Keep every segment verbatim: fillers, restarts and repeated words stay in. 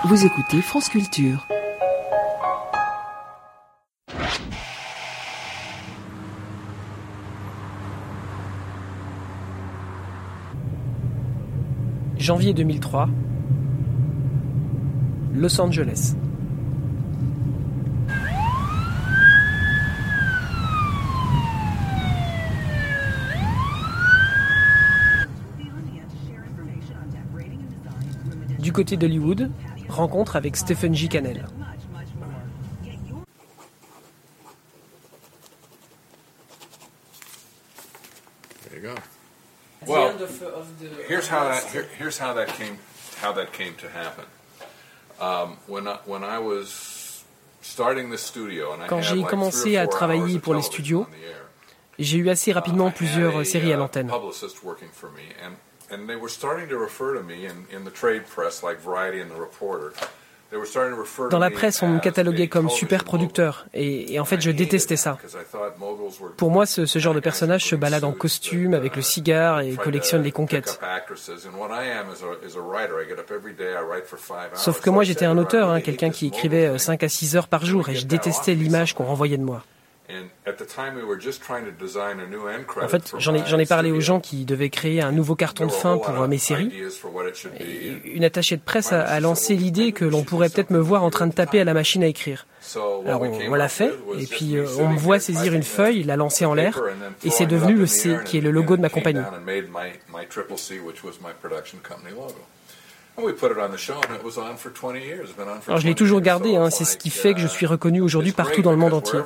Vous écoutez France Culture. Janvier deux mille trois, Los Angeles. Du côté d'Hollywood, rencontre avec Stephen J. Cannell. There you go. Well, here's how that here, here's how that came how that came to happen. Um, when I, when I was starting the studio, and I Quand j'ai commencé à travailler pour les studios, j'ai eu assez rapidement plusieurs séries à l'antenne. And they were starting to refer to me in, in the trade press, like Variety and the Reporter. They were starting to refer to me. Dans la presse, on me cataloguait comme super producteur, et, et en fait, je détestais ça. Pour moi, ce, ce genre de personnage se balade en costume, avec le cigare, et collectionne les conquêtes. Sauf que moi, j'étais un auteur, hein, quelqu'un qui écrivait cinq à six heures par jour, et je détestais l'image qu'on renvoyait de moi. En fait, j'en ai, j'en ai parlé aux gens qui devaient créer un nouveau carton de fin pour mes séries. Et une attachée de presse a, a lancé l'idée que l'on pourrait peut-être me voir en train de taper à la machine à écrire. Alors on, on l'a fait, et puis euh, on me voit saisir une feuille, la lancer en l'air, et c'est devenu le C, qui est le logo de ma compagnie. Alors je l'ai toujours gardé, hein, c'est ce qui fait que je suis reconnu aujourd'hui partout dans le monde entier.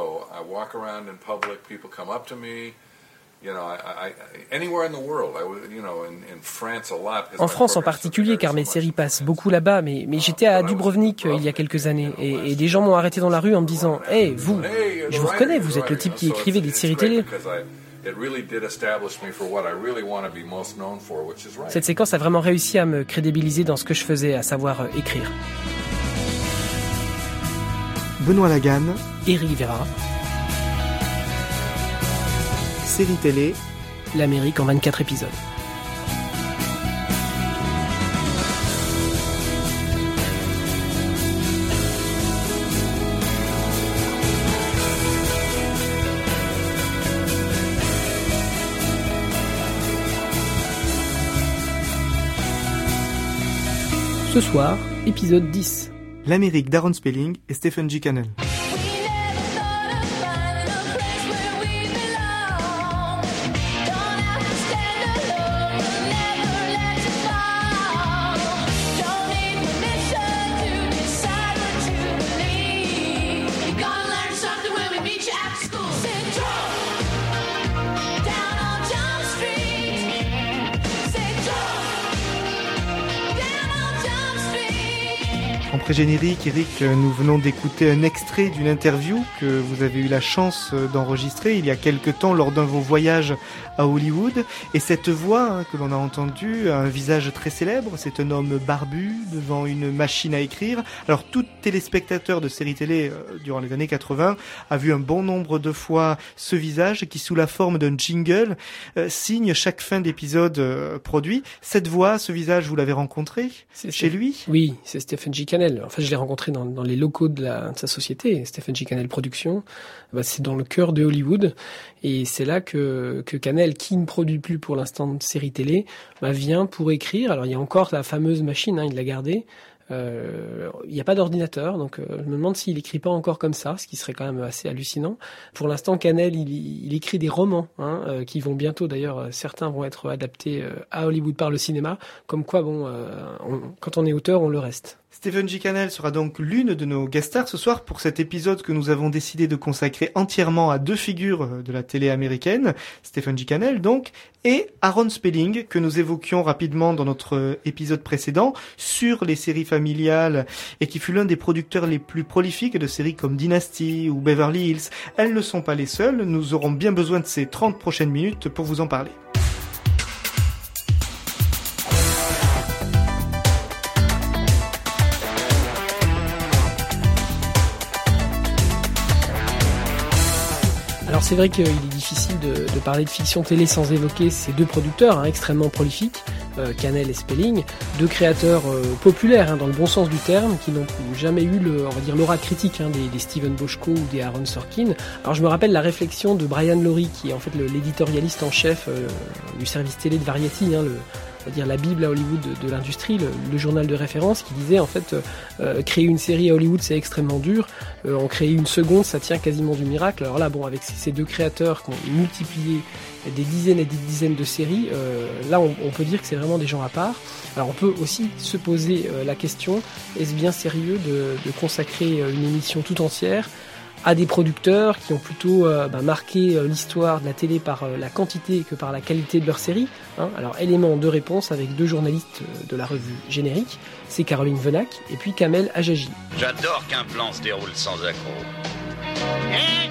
En France en particulier, car mes séries passent beaucoup là-bas, mais, mais j'étais à Dubrovnik il y a quelques années, et, et des gens m'ont arrêté dans la rue en me disant « Hey, vous, je vous reconnais, vous êtes le type qui écrivait des séries télé ». Cette séquence a vraiment réussi à me crédibiliser dans ce que je faisais, à savoir euh, écrire. Benoît Laganne, Éric Vera, série télé, l'Amérique en vingt-quatre épisodes. Ce soir, épisode dix. L'Amérique d'Aaron Spelling et Stephen J. Cannell. Après générique, Eric, nous venons d'écouter un extrait d'une interview que vous avez eu la chance d'enregistrer il y a quelque temps lors d'un de vos voyages à Hollywood. Et cette voix hein, que l'on a entendue a un visage très célèbre. C'est un homme barbu devant une machine à écrire. Alors tout téléspectateur de séries télé euh, durant les années quatre-vingts a vu un bon nombre de fois ce visage qui, sous la forme d'un jingle, euh, signe chaque fin d'épisode euh, produit. Cette voix, ce visage, vous l'avez rencontré c'est chez Steph... lui ? Oui, c'est Stephen J. Cannell. En fait, je l'ai rencontré dans, dans les locaux de, la, de sa société, Stephen J. Cannell Productions. Bah, c'est dans le cœur de Hollywood. Et c'est là que, que Cannell, qui ne produit plus pour l'instant de séries télé, bah, vient pour écrire. Alors, il y a encore la fameuse machine, hein, il l'a gardée. Euh, il n'y a pas d'ordinateur, donc euh, je me demande s'il écrit pas encore comme ça, ce qui serait quand même assez hallucinant. Pour l'instant, Cannell, il, il écrit des romans, hein, euh, qui vont bientôt, d'ailleurs, certains vont être adaptés euh, à Hollywood par le cinéma. Comme quoi, bon, euh, on, quand on est auteur, on le reste. Stephen J. Cannell sera donc l'une de nos guest stars ce soir pour cet épisode que nous avons décidé de consacrer entièrement à deux figures de la télé américaine, Stephen J. Cannell donc, et Aaron Spelling, que nous évoquions rapidement dans notre épisode précédent sur les séries familiales et qui fut l'un des producteurs les plus prolifiques de séries comme Dynasty ou Beverly Hills. Elles ne sont pas les seules, nous aurons bien besoin de ces trente prochaines minutes pour vous en parler. Alors c'est vrai qu'il est difficile de, de parler de fiction télé sans évoquer ces deux producteurs hein, extrêmement prolifiques. euh, Cannell et Spelling, deux créateurs euh, populaires hein, dans le bon sens du terme, qui n'ont jamais eu le, on va dire, l'aura critique hein, des, des Steven Bochco ou des Aaron Sorkin. Alors je me rappelle la réflexion de Brian Lowry, qui est en fait le, l'éditorialiste en chef euh, du service télé de Variety, hein, le on va dire la Bible à Hollywood de, de l'industrie, le, le journal de référence, qui disait en fait euh, créer une série à Hollywood c'est extrêmement dur, euh, en créer une seconde ça tient quasiment du miracle. Alors là bon, avec ces, ces deux créateurs qui ont multiplié des dizaines et des dizaines de séries, euh, là on, on peut dire que c'est vraiment des gens à part. Alors on peut aussi se poser euh, la question, est-ce bien sérieux de, de consacrer une émission tout entière à des producteurs qui ont plutôt euh, bah, marqué euh, l'histoire de la télé par euh, la quantité que par la qualité de leur série hein. Alors élément de réponse avec deux journalistes euh, de la revue Générique, c'est Caroline Venac et puis Kamel Ajaji. J'adore qu'un plan se déroule sans accroc. Hein?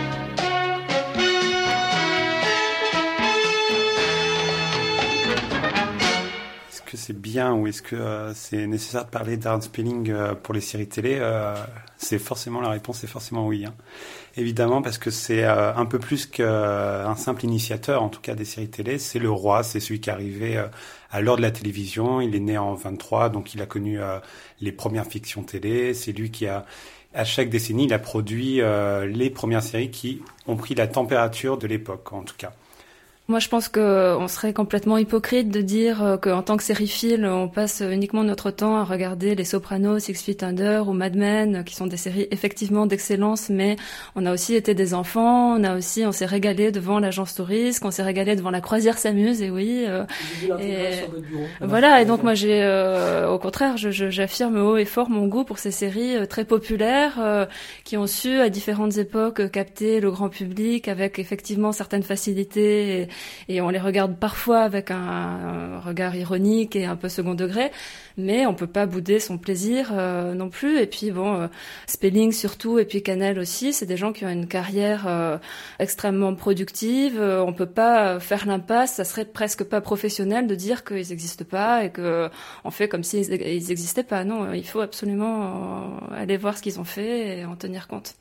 Est-ce que c'est bien ou est-ce que euh, c'est nécessaire de parler d'Aaron Spelling euh, pour les séries télé euh, c'est forcément, la réponse est forcément oui. Hein. Évidemment, parce que c'est euh, un peu plus qu'un simple initiateur, en tout cas des séries télé. C'est le roi, c'est celui qui est arrivé euh, à l'heure de la télévision. Il est né en vingt-trois, donc il a connu euh, les premières fictions télé. C'est lui qui a, à chaque décennie, il a produit euh, les premières séries qui ont pris la température de l'époque, en tout cas. Moi, je pense qu'on serait complètement hypocrite de dire qu'en tant que sériephile, on passe uniquement notre temps à regarder Les Sopranos, Six Feet Under ou Mad Men, qui sont des séries effectivement d'excellence, mais on a aussi été des enfants, on a aussi, on s'est régalé devant l'Agence Touriste, on s'est régalé devant La Croisière s'amuse, et oui. Euh, et voilà, et donc moi, j'ai, euh, au contraire, je, je, j'affirme haut et fort mon goût pour ces séries euh, très populaires, euh, qui ont su à différentes époques capter le grand public avec effectivement certaines facilités. Et, Et on les regarde parfois avec un, un regard ironique et un peu second degré, mais on peut pas bouder son plaisir euh, non plus. Et puis bon, euh, Spelling surtout, et puis Cannell aussi, c'est des gens qui ont une carrière euh, extrêmement productive. Euh, on peut pas faire l'impasse, ça serait presque pas professionnel de dire qu'ils existent pas et que on fait comme s'ils ils existaient pas. Non, il faut absolument euh, aller voir ce qu'ils ont fait et en tenir compte.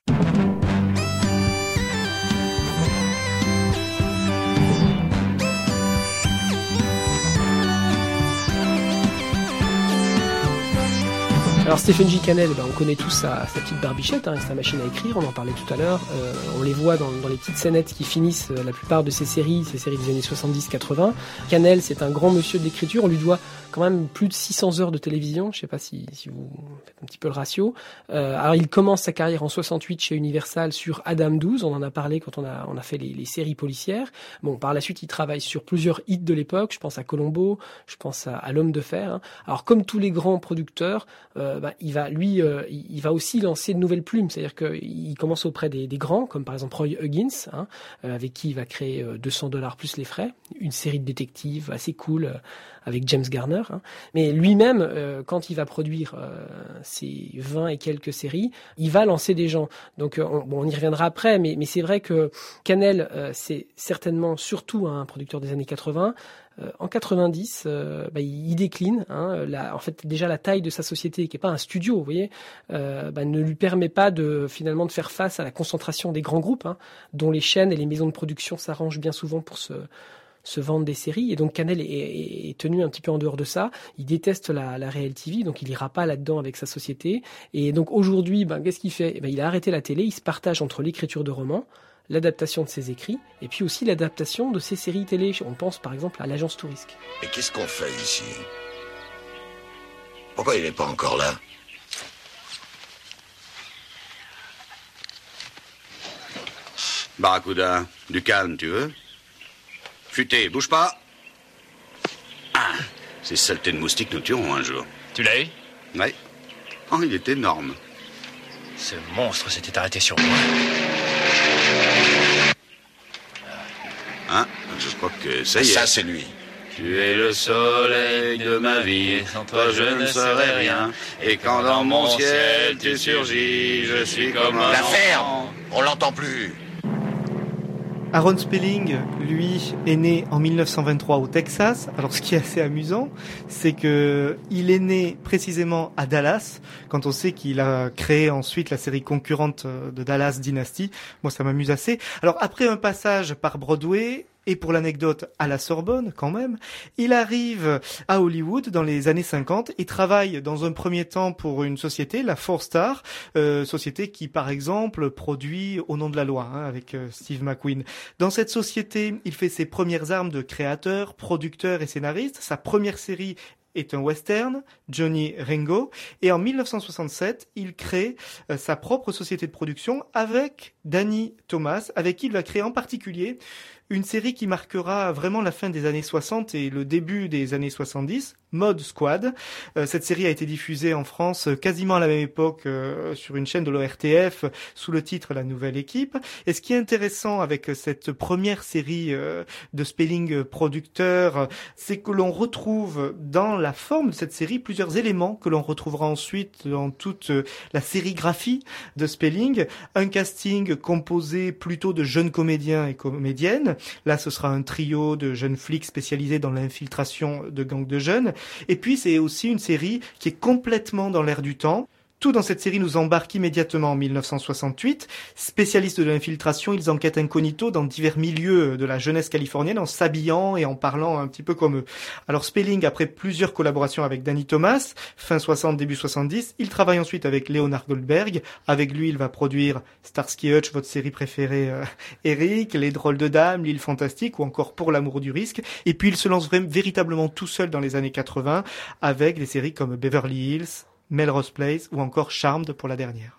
Alors Stephen J. Cannell, ben, on connaît tous sa, sa petite barbichette, hein, sa machine à écrire, on en parlait tout à l'heure. Euh, on les voit dans, dans les petites scénettes qui finissent euh, la plupart de ces séries, ces séries des années soixante-dix quatre-vingts. Cannell, c'est un grand monsieur de l'écriture, on lui doit quand même plus de six cents heures de télévision, je sais pas si, si vous faites un petit peu le ratio. Euh, alors il commence sa carrière en soixante-huit chez Universal sur Adam douze, on en a parlé quand on a, on a fait les, les séries policières. Bon, par la suite, il travaille sur plusieurs hits de l'époque, je pense à Columbo, je pense à, à L'Homme de Fer. Hein. Alors comme tous les grands producteurs, euh, bah, il va lui, euh, il va aussi lancer de nouvelles plumes, c'est-à-dire qu'il commence auprès des, des grands, comme par exemple Roy Huggins, hein, euh, avec qui il va créer euh, deux cents dollars plus les frais, une série de détectives assez cool, euh, avec James Garner. Hein. Mais lui-même, euh, quand il va produire euh, ses vingt et quelques séries, il va lancer des gens. Donc euh, on, bon, on y reviendra après, mais, mais c'est vrai que Cannell, euh, c'est certainement surtout un producteur des années quatre-vingts. Euh, en quatre-vingt-dix, euh, bah, il décline. Hein, la, en fait, déjà la taille de sa société, qui est pas un studio, vous voyez, euh, bah, ne lui permet pas de finalement de faire face à la concentration des grands groupes, hein, dont les chaînes et les maisons de production s'arrangent bien souvent pour se se vendre des séries. Et donc Cannell est, est, est tenu un petit peu en dehors de ça. Il déteste la, la Réel T V, donc il ira pas là-dedans avec sa société. Et donc aujourd'hui, ben, qu'est-ce qu'il fait ? Ben, il a arrêté la télé. Il se partage entre l'écriture de romans, l'adaptation de ses écrits, et puis aussi l'adaptation de ses séries télé. On pense par exemple à l'Agence Touriste. Et qu'est-ce qu'on fait ici ? Pourquoi il n'est pas encore là ? Barracuda, du calme, tu veux ? Futé, bouge pas. Ah, ces saletés de moustiques nous tueront un jour. Tu l'as eu ? Oui. Oh, il est énorme. Ce monstre s'était arrêté sur moi. Hein ? Je crois que ça y est. Ça, c'est lui. Tu es le soleil de ma vie, sans toi je ne serais rien. Et quand dans mon ciel tu surgis, je suis comme un La ferme ! enfant. On l'entend plus. Aaron Spelling, lui, est né en mille neuf cent vingt-trois au Texas. Alors, ce qui est assez amusant, c'est que il est né précisément à Dallas, quand on sait qu'il a créé ensuite la série concurrente de Dallas, Dynasty. Moi, ça m'amuse assez. Alors, après un passage par Broadway, et pour l'anecdote à la Sorbonne quand même. Il arrive à Hollywood dans les années cinquante et travaille dans un premier temps pour une société, la Four Star, euh, société qui par exemple produit Au nom de la loi, hein, avec euh, Steve McQueen. Dans cette société, il fait ses premières armes de créateur, producteur et scénariste. Sa première série est un western, Johnny Ringo, et en dix-neuf cent soixante-sept, il crée euh, sa propre société de production avec Danny Thomas, avec qui il va créer en particulier une série qui marquera vraiment la fin des années soixante et le début des années soixante-dix, Mod Squad. Euh, cette série a été diffusée en France quasiment à la même époque euh, sur une chaîne de l'O R T F sous le titre La Nouvelle Équipe. Et ce qui est intéressant avec cette première série euh, de Spelling producteur, c'est que l'on retrouve dans la forme de cette série plusieurs éléments que l'on retrouvera ensuite dans toute la sérigraphie de Spelling. Un casting composé plutôt de jeunes comédiens et comédiennes. Là, ce sera un trio de jeunes flics spécialisés dans l'infiltration de gangs de jeunes. Et puis, c'est aussi une série qui est complètement dans l'air du temps. Tout dans cette série nous embarque immédiatement en dix-neuf cent soixante-huit. Spécialistes de l'infiltration, ils enquêtent incognito dans divers milieux de la jeunesse californienne en s'habillant et en parlant un petit peu comme eux. Alors Spelling, après plusieurs collaborations avec Danny Thomas, fin soixante, début soixante-dix, il travaille ensuite avec Leonard Goldberg. Avec lui, il va produire Starsky et Hutch, votre série préférée, euh, Eric, Les Drôles de Dames, L'Île Fantastique ou encore Pour l'amour du risque. Et puis il se lance vraiment, véritablement tout seul dans les années quatre-vingts avec des séries comme Beverly Hills, Melrose Place ou encore Charmed pour la dernière.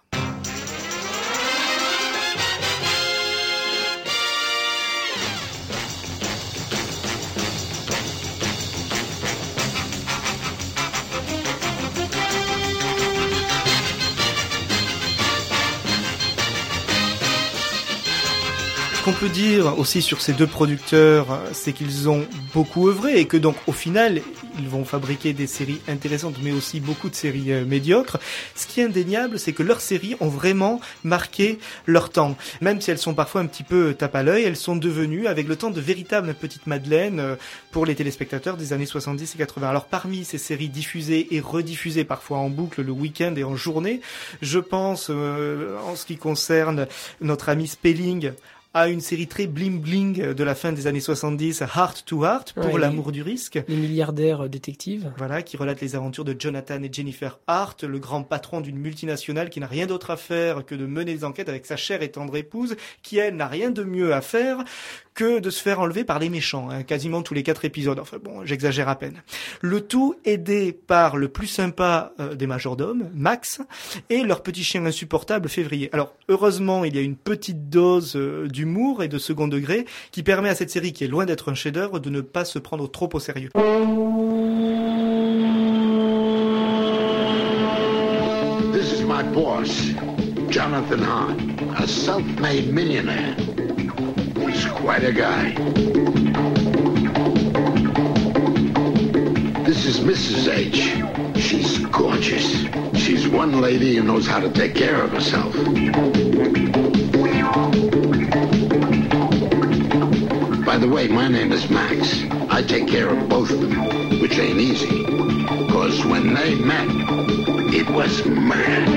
Ce qu'on peut dire aussi sur ces deux producteurs, c'est qu'ils ont beaucoup œuvré et que donc au final, ils vont fabriquer des séries intéressantes, mais aussi beaucoup de séries euh, médiocres. Ce qui est indéniable, c'est que leurs séries ont vraiment marqué leur temps. Même si elles sont parfois un petit peu tape à l'œil, elles sont devenues, avec le temps, de véritables petites madeleines euh, pour les téléspectateurs des années soixante-dix et quatre-vingts. Alors parmi ces séries diffusées et rediffusées parfois en boucle le week-end et en journée, je pense, euh, en ce qui concerne notre ami Spelling, à une série très bling-bling de la fin des années soixante-dix, Heart to Heart, pour ouais, l'amour du risque. Les milliardaires détectives. Voilà, qui relate les aventures de Jonathan et Jennifer Hart, le grand patron d'une multinationale qui n'a rien d'autre à faire que de mener des enquêtes avec sa chère et tendre épouse, qui elle n'a rien de mieux à faire que de se faire enlever par les méchants, hein, quasiment tous les quatre épisodes. Enfin bon, j'exagère à peine. Le tout aidé par le plus sympa euh, des majordomes, Max, et leur petit chien insupportable, Février. Alors, heureusement, il y a une petite dose euh, d'humour et de second degré qui permet à cette série, qui est loin d'être un chef-d'œuvre, de ne pas se prendre trop au sérieux. This is my boss, Jonathan Hart, a self-made millionaire. He's quite a guy. This is Missus H. She's gorgeous. She's one lady who knows how to take care of herself. By the way, my name is Max. I take care of both of them, which ain't easy. Because when they met, it was mad.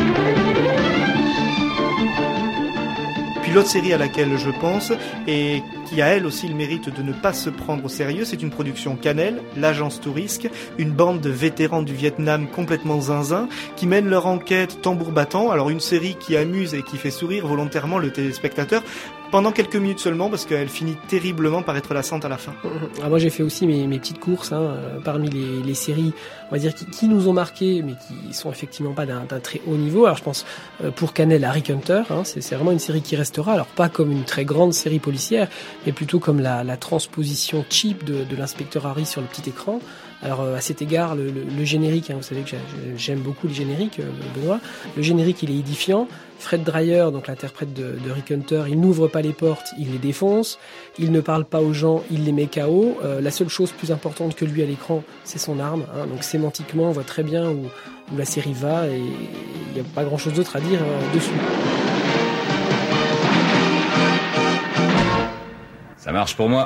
Puis l'autre série à laquelle je pense, et qui a elle aussi le mérite de ne pas se prendre au sérieux, c'est une production Canel, l'agence Tourisque, une bande de vétérans du Vietnam complètement zinzin, qui mènent leur enquête tambour battant. Alors une série qui amuse et qui fait sourire volontairement le téléspectateur, pendant quelques minutes seulement, parce qu'elle finit terriblement par être lassante à la fin. Alors moi j'ai fait aussi mes, mes petites courses hein, euh, parmi les, les séries, on va dire qui, qui nous ont marqué, mais qui sont effectivement pas d'un, d'un très haut niveau. Alors je pense euh, pour Canel, Harry Hunter, hein, c'est, c'est vraiment une série qui restera. Alors pas comme une très grande série policière, mais plutôt comme la, la transposition cheap de, de l'inspecteur Harry sur le petit écran. Alors euh, à cet égard, le, le, le générique, hein, vous savez que j'aime beaucoup les génériques, euh, Benoît. Le générique, il est édifiant. Fred Dreyer, donc l'interprète de, de Rick Hunter, il n'ouvre pas les portes, il les défonce. Il ne parle pas aux gens, il les met K O. Euh, la seule chose plus importante que lui à l'écran, c'est son arme. Hein. Donc sémantiquement, on voit très bien où, où la série va et il n'y a pas grand-chose d'autre à dire euh, dessus. Ça marche pour moi.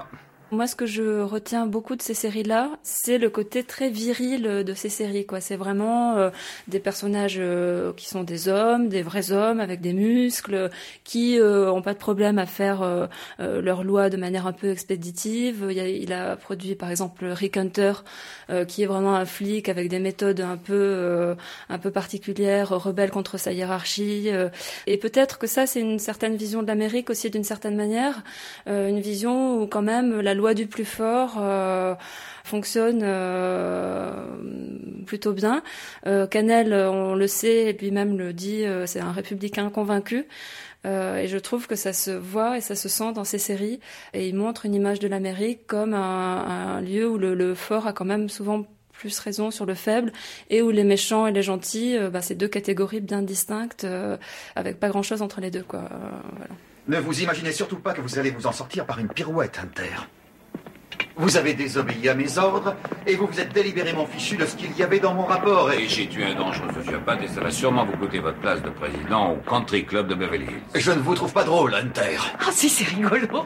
Moi, ce que je retiens beaucoup de ces séries-là, c'est le côté très viril de ces séries, quoi. C'est vraiment euh, des personnages euh, qui sont des hommes, des vrais hommes avec des muscles, qui euh, ont pas de problème à faire euh, euh, leurs lois de manière un peu expéditive. Il, y a, il a produit, par exemple, Rick Hunter, euh, qui est vraiment un flic avec des méthodes un peu euh, un peu particulières, rebelle contre sa hiérarchie. Euh, et peut-être que ça, c'est une certaine vision de l'Amérique aussi, d'une certaine manière, euh, une vision où quand même la loi du plus fort euh, fonctionne euh, plutôt bien. Euh, Cannell, on le sait, lui-même le dit, euh, c'est un républicain convaincu. Euh, et je trouve que ça se voit et ça se sent dans ces séries. Et il montre une image de l'Amérique comme un, un lieu où le, le fort a quand même souvent plus raison sur le faible, et où les méchants et les gentils, euh, bah, c'est deux catégories bien distinctes, euh, avec pas grand-chose entre les deux, quoi. Euh, voilà. Ne vous imaginez surtout pas que vous allez vous en sortir par une pirouette, Hunter. Vous avez désobéi à mes ordres, et vous vous êtes délibérément fichu de ce qu'il y avait dans mon rapport, et... Et j'ai tué un dangereux sociopathe, et ça va sûrement vous coûter votre place de président au Country Club de Beverly Hills. Je ne vous trouve pas drôle, Hunter. Ah, si, c'est rigolo.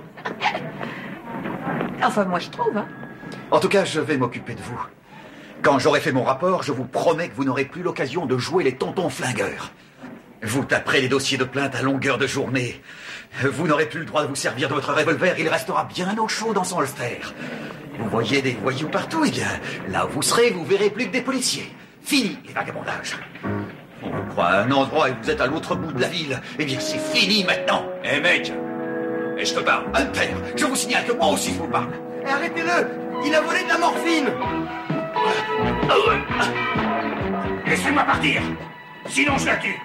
Enfin, moi, je trouve, hein. En tout cas, je vais m'occuper de vous. Quand j'aurai fait mon rapport, je vous promets que vous n'aurez plus l'occasion de jouer les tontons flingueurs. Vous taperez les dossiers de plainte à longueur de journée. Vous n'aurez plus le droit de vous servir de votre revolver, il restera bien au chaud dans son holster. Vous voyez des voyous partout, eh bien, là où vous serez, vous verrez plus que des policiers. Fini les vagabondages. On vous croit à un endroit et vous êtes à l'autre bout de la ville. Eh bien, c'est fini maintenant. Hé, hey, mec, et je te parle. Hunter, je vous signale que moi aussi je vous parle. Et arrêtez-le, il a volé de la morphine. Laissez-moi partir, sinon je la tue.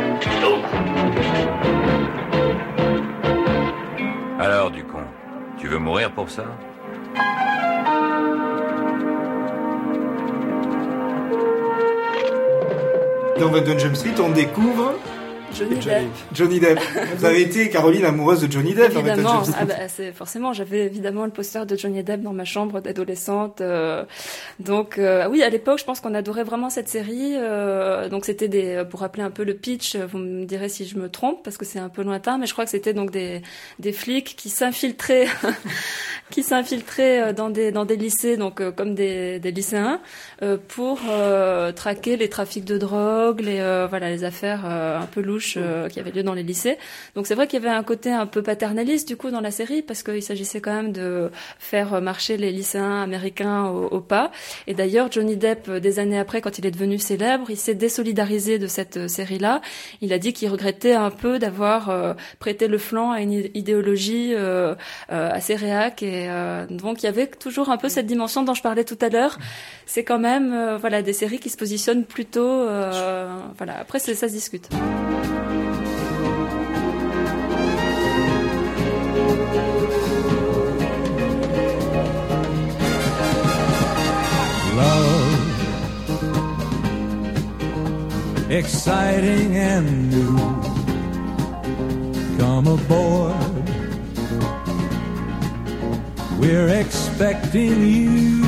Alors, du con, tu veux mourir pour ça? Dans vingt-deux Jump Street, on découvre Johnny, Johnny Depp. Johnny Depp. Vous avez été, Caroline, amoureuse de Johnny Depp. Évidemment, dans ah bah, c'est forcément. J'avais évidemment le poster de Johnny Depp dans ma chambre d'adolescente. Euh, donc euh, oui, à l'époque, je pense qu'on adorait vraiment cette série. Euh, donc c'était des, pour rappeler un peu le pitch, vous me direz si je me trompe parce que c'est un peu lointain, mais je crois que c'était donc des des flics qui s'infiltraient, qui s'infiltraient dans des dans des lycées, donc euh, comme des des lycéens, euh, pour euh, traquer les trafics de drogue, les euh, voilà les affaires euh, un peu louches euh, qui avaient lieu dans les lycées. Donc c'est vrai qu'il y avait un côté un peu paternaliste du coup dans la série parce qu'il s'agissait quand même de faire marcher les lycéens américains au, au pas. Et d'ailleurs Johnny Depp, des années après, quand il est devenu célèbre, il s'est désolidarisé de cette série-là. Il a dit qu'il regrettait un peu d'avoir euh, prêté le flanc à une idéologie euh, euh, assez réac. Et euh, donc il y avait toujours un peu cette dimension dont je parlais tout à l'heure. C'est quand même euh, voilà des séries qui se positionnent plutôt euh, voilà. Après c'est, ça se discute. Exciting and new. Come aboard. We're expecting you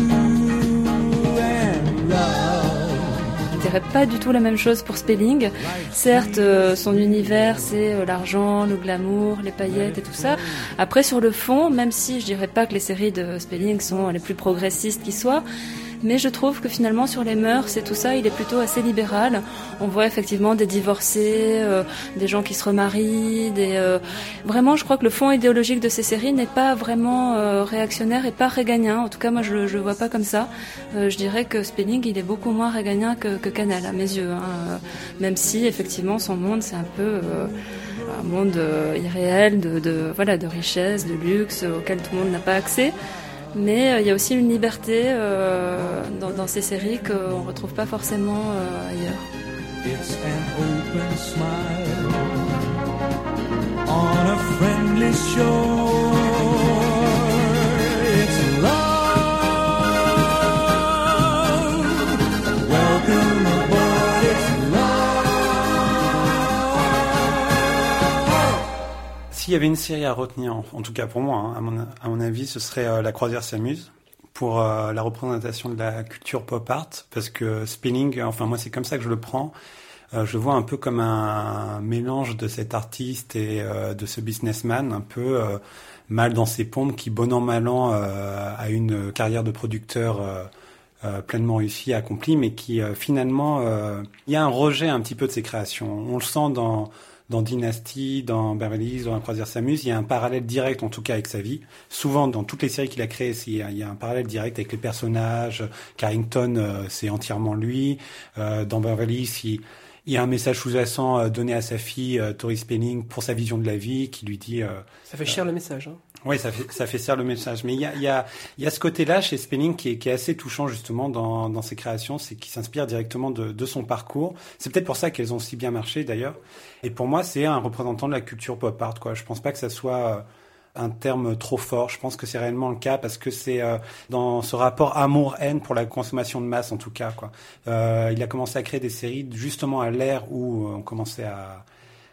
and love. Je dirais pas du tout la même chose pour Spelling. Certes, euh, son univers, c'est euh, l'argent, le glamour, les paillettes et tout ça. Après, sur le fond, même si je dirais pas que les séries de Spelling sont les plus progressistes qui soient, mais je trouve que finalement sur les mœurs et tout ça, il est plutôt assez libéral. On voit effectivement des divorcés, euh, des gens qui se remarient, des euh... vraiment, je crois que le fond idéologique de ces séries n'est pas vraiment euh, réactionnaire et pas réganien. En tout cas, moi, je je le vois pas comme ça. Euh, je dirais que Spelling, il est beaucoup moins réganien que, que Cannell à mes yeux. Hein. Même si effectivement, son monde, c'est un peu euh, un monde euh, irréel de, de voilà de richesse, de luxe auquel tout le monde n'a pas accès. Mais il euh, y a aussi une liberté euh, dans, dans ces séries qu'on ne retrouve pas forcément euh, ailleurs. It's an open smile on a friendly shore. It's love. Welcome aboard. It's love. S'il y avait une série à retenir, en, en tout cas pour moi, hein, à, mon, à mon avis, ce serait euh, La Croisière s'amuse, pour euh, la représentation de la culture pop art, parce que Spelling, enfin moi c'est comme ça que je le prends, Euh, je vois un peu comme un mélange de cet artiste et euh, de ce businessman, un peu euh, mal dans ses pompes, qui bon an mal an euh, a une carrière de producteur euh, euh, pleinement réussie, accomplie, mais qui euh, finalement, euh, il y a un rejet un petit peu de ses créations. On le sent dans dans Dynasty, dans Beverly Hills, dans La Croisière s'amuse, il y a un parallèle direct, en tout cas avec sa vie. Souvent, dans toutes les séries qu'il a créées, il y a, il y a un parallèle direct avec les personnages. Carrington, euh, c'est entièrement lui. Euh, dans Beverly Hills, il, il y a un message sous-jacent euh, donné à sa fille, euh, Tori Spelling, pour sa vision de la vie, qui lui dit... Euh, ça fait cher euh, le message, hein. Oui, ça fait, ça fait cher le message. Mais il y a, il y a, il y a ce côté-là chez Spelling qui est, qui est assez touchant, justement, dans, dans ses créations. C'est qu'il s'inspire directement de, de son parcours. C'est peut-être pour ça qu'elles ont si bien marché, d'ailleurs. Et pour moi, c'est un représentant de la culture pop art, quoi. Je pense pas que ça soit un terme trop fort. Je pense que c'est réellement le cas parce que c'est euh, dans ce rapport amour-haine pour la consommation de masse, en tout cas, quoi. Euh, il a commencé à créer des séries justement à l'ère où on commençait à...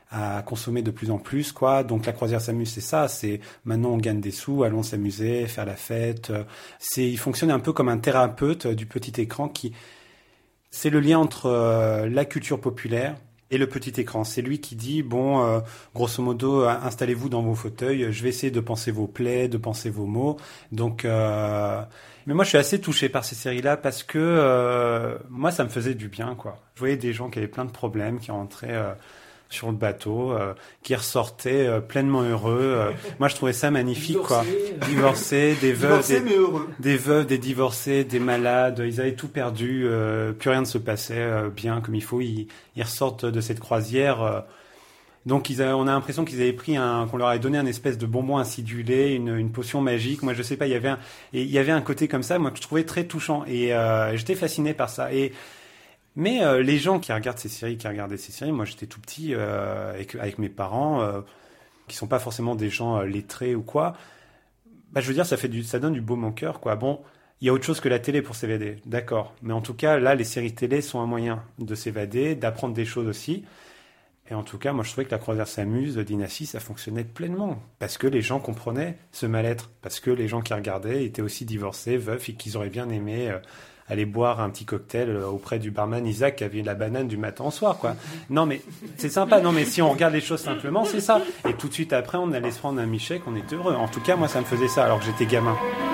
à consommer de plus en plus, quoi. Donc La Croisière s'amuse, c'est ça, c'est maintenant on gagne des sous, allons s'amuser, faire la fête. C'est, il fonctionne un peu comme un thérapeute du petit écran qui, c'est le lien entre euh, la culture populaire et le petit écran. C'est lui qui dit, bon, euh, grosso modo, installez-vous dans vos fauteuils, je vais essayer de penser vos plaies, de penser vos mots. Donc, euh... mais moi, je suis assez touché par ces séries-là parce que euh, moi, ça me faisait du bien, quoi. Je voyais des gens qui avaient plein de problèmes, qui rentraient... Euh, sur le bateau, euh, qui ressortaient euh, pleinement heureux. Euh, moi, je trouvais ça magnifique, divorcés, quoi. Euh... Divorcés, des veuves, divorcés, des, des veuves, des divorcés, des malades. Ils avaient tout perdu, euh, plus rien ne se passait euh, bien comme il faut. Ils, ils ressortent de cette croisière. Euh, donc, ils avaient, on a l'impression qu'ils avaient pris un, qu'on leur avait donné un espèce de bonbon acidulé, une, une potion magique. Moi, je sais pas, il y avait un, et il y avait un côté comme ça, moi, que je trouvais très touchant. Et euh, j'étais fasciné par ça. Et Mais euh, les gens qui regardent ces séries, qui regardaient ces séries, moi j'étais tout petit euh, avec, avec mes parents, euh, qui sont pas forcément des gens euh, lettrés ou quoi. Bah je veux dire, ça fait du, ça donne du baume au cœur, quoi. Bon, il y a autre chose que la télé pour s'évader, d'accord. Mais en tout cas, là, les séries télé sont un moyen de s'évader, d'apprendre des choses aussi. Et en tout cas, moi je trouvais que La Croisière s'amuse, Dynasty, ça fonctionnait pleinement. Parce que les gens comprenaient ce mal-être. Parce que les gens qui regardaient étaient aussi divorcés, veufs, et qu'ils auraient bien aimé... Euh, aller boire un petit cocktail auprès du barman Isaac qui avait la banane du matin au soir, quoi. Non, mais c'est sympa. Non, mais si on regarde les choses simplement, c'est ça. Et tout de suite après, on allait se prendre un mi-chèque, on était heureux. En tout cas, moi, ça me faisait ça alors que j'étais gamin.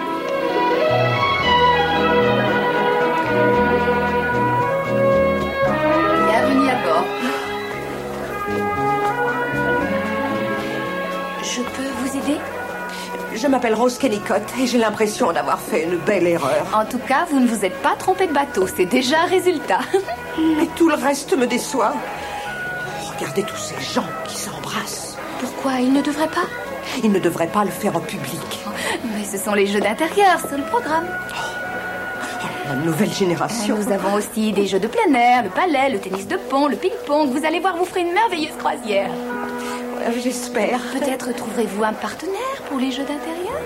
Bienvenue à bord. Je peux vous aider ? Je m'appelle Rose Kennicott et j'ai l'impression d'avoir fait une belle erreur. En tout cas, vous ne vous êtes pas trompé de bateau, c'est déjà un résultat. Mais tout le reste me déçoit. Regardez tous ces gens qui s'embrassent. Pourquoi ils ne devraient pas ? Ils ne devraient pas le faire en public. Mais ce sont les jeux d'intérieur, c'est le programme. Oh, la nouvelle génération. Nous avons aussi des jeux de plein air, le ballet, le tennis de pont, le ping-pong. Vous allez voir, vous ferez une merveilleuse croisière. J'espère. Peut-être trouverez-vous un partenaire pour les jeux d'intérieur.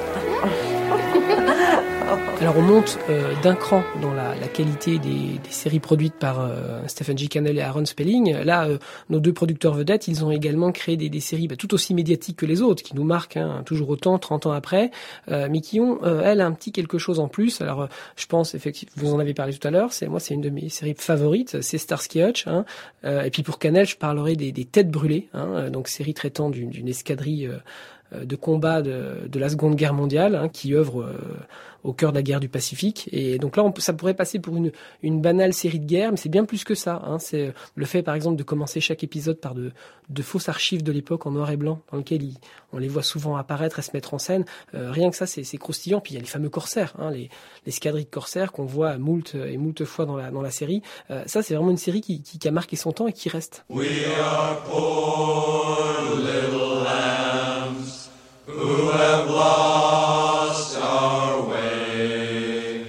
Alors on monte euh, d'un cran dans la, la qualité des, des séries produites par euh, Stephen J. Cannell et Aaron Spelling. Là, euh, nos deux producteurs vedettes, ils ont également créé des, des séries bah, tout aussi médiatiques que les autres, qui nous marquent hein, toujours autant, trente ans après, euh, mais qui ont, euh, elles, un petit quelque chose en plus. Alors, euh, je pense, effectivement, vous en avez parlé tout à l'heure, c'est moi, c'est une de mes séries favorites, c'est Starsky Hutch. Hein, euh, et puis pour Cannell, je parlerai des, des Têtes brûlées, hein, donc série traitant d'une, d'une escadrille euh, de combat de, de la Seconde Guerre mondiale, hein, qui œuvre euh, au cœur de la guerre du Pacifique. Et donc là, on, ça pourrait passer pour une, une banale série de guerre, mais c'est bien plus que ça. Hein. C'est le fait, par exemple, de commencer chaque épisode par de, de fausses archives de l'époque en noir et blanc, dans lesquelles il, on les voit souvent apparaître et se mettre en scène. Euh, rien que ça, c'est, c'est croustillant. Puis il y a les fameux corsaires, hein, les, les escadrilles de corsaires qu'on voit moult et moult fois dans la, dans la série. Euh, ça, c'est vraiment une série qui, qui, qui a marqué son temps et qui reste. We are poor little lambs who have lost our way.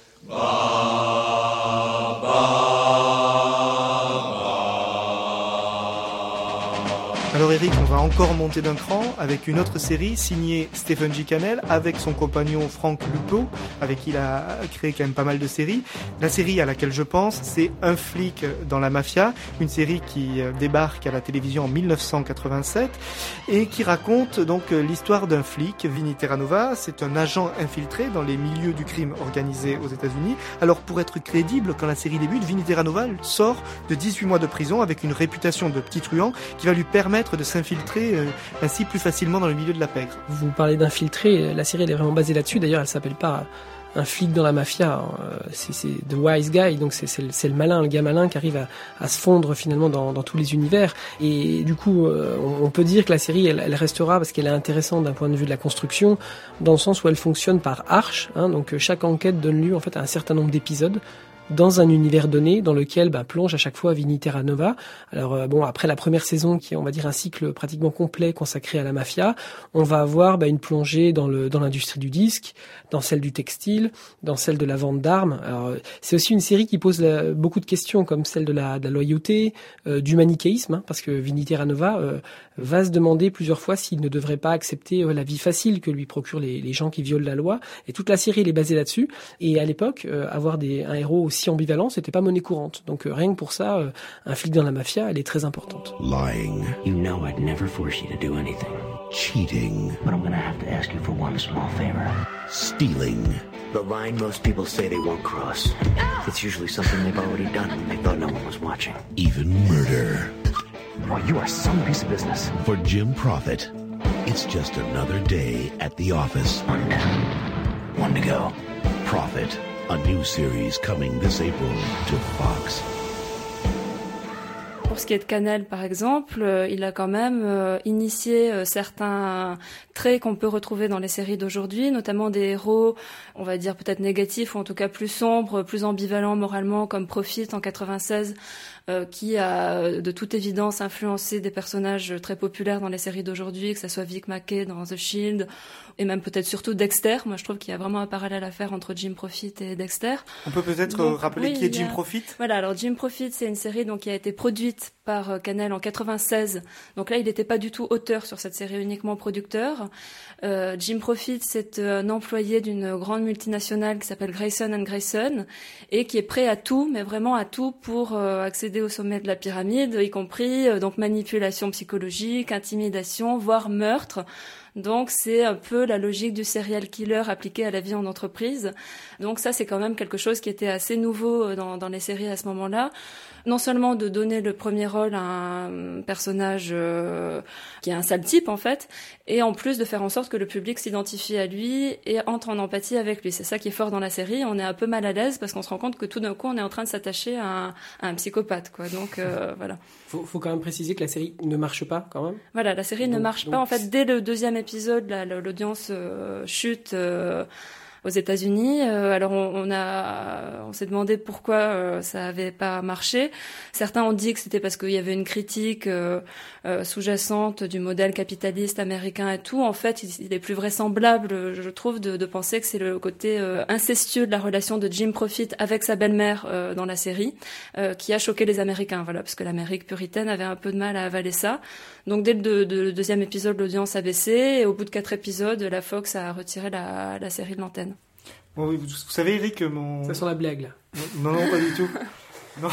Ba, ba, ba. Alors Eric, on va encore monter d'un cran avec une autre série signée Stephen J. Cannell avec son compagnon Frank Lupo, avec qui il a créé quand même pas mal de séries. La série à laquelle je pense, c'est Un flic dans la mafia, une série qui débarque à la télévision en dix-neuf cent quatre-vingt-sept et qui raconte donc l'histoire d'un flic, Vinny Terranova. C'est un agent infiltré dans les milieux du crime organisé aux États-Unis. Alors pour être crédible, quand la série débute, Vinny Terranova sort de dix-huit mois de prison avec une réputation de petit truand qui va lui permettre de s'infiltrer euh, ainsi plus facilement dans le milieu de la pègre. Vous parlez d'infiltrer, la série elle est vraiment basée là-dessus. D'ailleurs, elle s'appelle pas Un flic dans la mafia, c'est, c'est The Wise Guy, donc c'est, c'est, le, c'est le malin, le gars malin qui arrive à, à se fondre finalement dans, dans tous les univers. Et du coup, euh, on, on peut dire que la série, elle, elle restera parce qu'elle est intéressante d'un point de vue de la construction, dans le sens où elle fonctionne par arche. Hein, donc chaque enquête donne lieu en fait à un certain nombre d'épisodes dans un univers donné dans lequel bah, plonge à chaque fois Vinny Terranova. Alors euh, bon, après la première saison qui est on va dire un cycle pratiquement complet consacré à la mafia, on va avoir bah, une plongée dans le dans l'industrie du disque, dans celle du textile, dans celle de la vente d'armes. Alors c'est aussi une série qui pose la, beaucoup de questions comme celle de la, de la loyauté, euh, du manichéisme, hein, parce que Vinny Terranova euh, va se demander plusieurs fois s'il ne devrait pas accepter euh, la vie facile que lui procurent les, les gens qui violent la loi. Et toute la série elle est basée là-dessus. Et à l'époque, euh, avoir des un héros aussi si ambivalent, c'était pas monnaie courante. Donc euh, rien que pour ça, euh, un flic dans la mafia, elle est très importante. Lying. You know I'd never force you to do anything. Cheating. But I'm gonna have to ask you for one small favor. Stealing. The line most people say they won't cross. It's usually something they've already done when they thought no one was watching. Even murder. Boy, you are some piece of business. For Jim Profit, it's just another day at the office. One down. One to go. Profit. A new series coming this April to Fox. Pour ce qui est de Cannell, par exemple, euh, il a quand même euh, initié euh, certains traits qu'on peut retrouver dans les séries d'aujourd'hui, notamment des héros, on va dire peut-être négatifs, ou en tout cas plus sombres, plus ambivalents moralement, comme Profit en quatre-vingt-seize, euh, qui a de toute évidence influencé des personnages très populaires dans les séries d'aujourd'hui, que ce soit Vic Mackey dans The Shield, et même peut-être surtout Dexter. Moi, je trouve qu'il y a vraiment un parallèle à faire entre Jim Profit et Dexter. On peut peut-être donc rappeler oui, qui est Jim a... Profit. Voilà, alors Jim Profit, c'est une série donc qui a été produite par Cannell en quatre-vingt-seize. Donc là, il n'était pas du tout auteur sur cette série, uniquement producteur. Euh, Jim Profit, c'est un employé d'une grande multinationale qui s'appelle Grayson and Grayson et qui est prêt à tout, mais vraiment à tout pour euh, accéder au sommet de la pyramide, y compris euh, donc manipulation psychologique, intimidation, voire meurtre. Donc c'est un peu la logique du serial killer appliquée à la vie en entreprise. Donc ça, c'est quand même quelque chose qui était assez nouveau dans, dans les séries à ce moment-là. Non seulement de donner le premier rôle à un personnage euh, qui est un sale type en fait, et en plus de faire en sorte que le public s'identifie à lui et entre en empathie avec lui. C'est ça qui est fort dans la série. On est un peu mal à l'aise parce qu'on se rend compte que tout d'un coup on est en train de s'attacher à un, à un psychopathe, quoi. Donc euh, voilà. Faut, faut quand même préciser que la série ne marche pas quand même. Voilà, la série donc, ne marche donc... pas en fait. Dès le deuxième épisode, là, l'audience euh, chute. Euh, aux États-Unis. Euh, alors on, on a, on s'est demandé pourquoi euh, ça avait pas marché. Certains ont dit que c'était parce qu'il y avait une critique euh, euh, sous-jacente du modèle capitaliste américain et tout. En fait, il, il est plus vraisemblable, je trouve, de, de penser que c'est le côté euh, incestueux de la relation de Jim Profit avec sa belle-mère euh, dans la série euh, qui a choqué les Américains. Voilà, parce que l'Amérique puritaine avait un peu de mal à avaler ça. Donc dès le, de, de, le deuxième épisode, l'audience a baissé et au bout de quatre épisodes, la Fox a retiré la, la série de l'antenne. Bon, oui, vous, vous savez, Eric, mon... Ça sent la blague, là. Non, non, pas du tout. Non.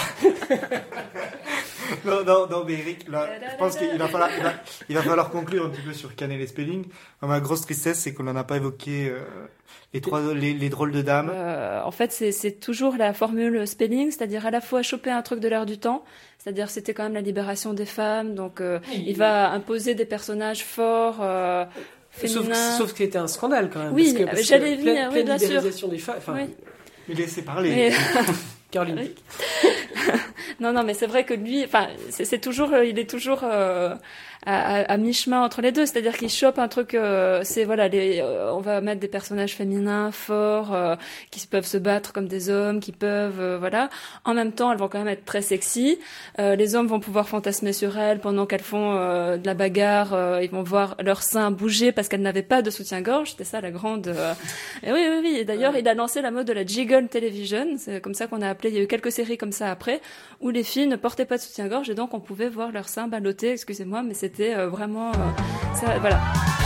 non, non, non, mais Eric, là, je pense qu'il va falloir, il va, il va falloir conclure un petit peu sur Cannell et Spelling. Ma grosse tristesse, c'est qu'on n'en a pas évoqué euh, les trois, les, les drôles de dames. Euh, en fait, c'est, c'est toujours la formule Spelling, c'est-à-dire à la fois choper un truc de l'air du temps, c'est-à-dire c'était quand même la libération des femmes, donc euh, oui, il va imposer des personnages forts. Euh, Sauf, sauf que c'était un scandale quand même. Oui, parce que, parce j'allais que venir, pleine, oui, bien sûr. Des femmes, enfin, oui. Mais laissez parler. Mais... Caroline. Oui. non, non, mais c'est vrai que lui, enfin, c'est, c'est toujours, il est toujours euh, à, à, à mi-chemin entre les deux. C'est-à-dire qu'il chope un truc. Euh, c'est voilà, les, euh, on va mettre des personnages féminins forts, euh, qui peuvent se battre comme des hommes, qui peuvent, euh, voilà. En même temps, elles vont quand même être très sexy. Euh, les hommes vont pouvoir fantasmer sur elles pendant qu'elles font euh, de la bagarre. Euh, ils vont voir leurs seins bouger parce qu'elles n'avaient pas de soutien-gorge. C'était ça la grande. Euh... Et oui, oui, oui. Et d'ailleurs, il a lancé la mode de la jiggle television. C'est comme ça qu'on a appelé. Il y a eu quelques séries comme ça après, où les filles ne portaient pas de soutien-gorge et donc on pouvait voir leurs seins ballottés, excusez-moi, mais c'était euh, vraiment... Euh, ça, voilà.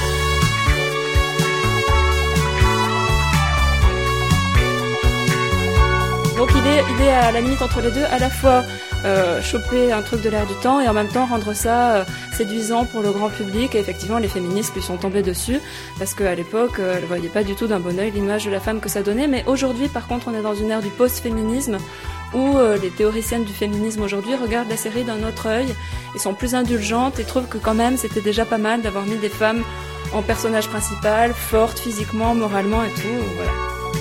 Donc il est, il est à la limite entre les deux, à la fois euh, choper un truc de l'air du temps et en même temps rendre ça euh, séduisant pour le grand public. Et effectivement, les féministes lui sont tombées dessus parce qu'à l'époque, euh, elles ne voyaient pas du tout d'un bon œil l'image de la femme que ça donnait. Mais aujourd'hui, par contre, on est dans une ère du post-féminisme où euh, les théoriciennes du féminisme aujourd'hui regardent la série d'un autre œil et sont plus indulgentes et trouvent que quand même c'était déjà pas mal d'avoir mis des femmes en personnage principal, fortes physiquement, moralement et tout. Voilà.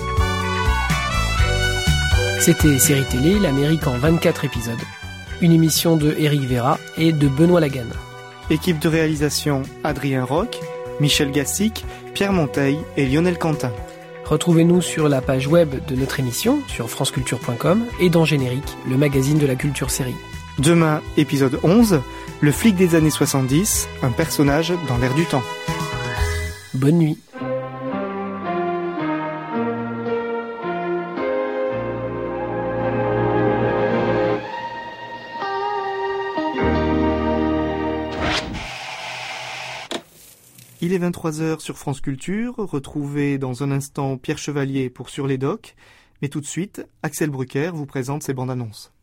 C'était Série Télé, l'Amérique en vingt-quatre épisodes. Une émission de Éric Vera et de Benoît Laganne. Équipe de réalisation Adrien Roch, Michel Gassic, Pierre Monteil et Lionel Quentin. Retrouvez-nous sur la page web de notre émission, sur franceculture point com et dans Générique, le magazine de la culture série. Demain, épisode onze, le flic des années soixante-dix, un personnage dans l'air du temps. Bonne nuit. Il est vingt-trois heures sur France Culture, retrouvez dans un instant Pierre Chevalier pour Sur les Docs, mais tout de suite, Axel Brucker vous présente ses bandes annonces.